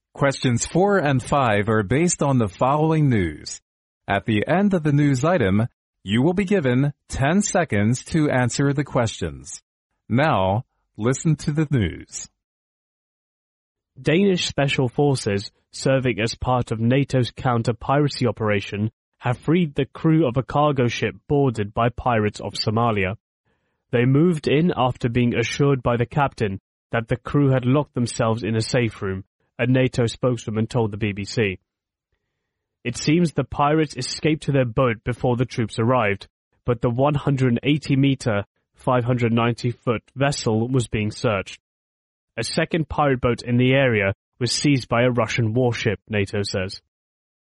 Questions 4 and 5 are based on the following news. At the end of the news item, you will be given 10 seconds to answer the questions. Now, listen to the news. Danish special forces, serving as part of NATO's counter-piracy operation, have freed the crew of a cargo ship boarded by pirates off Somalia. They moved in after being assured by the captain that the crew had locked themselves in a safe room, a NATO spokeswoman told the BBC. It seems the pirates escaped to their boat before the troops arrived, but the 180-metre, 590-foot vessel was being searched. A second pirate boat in the area was seized by a Russian warship, NATO says.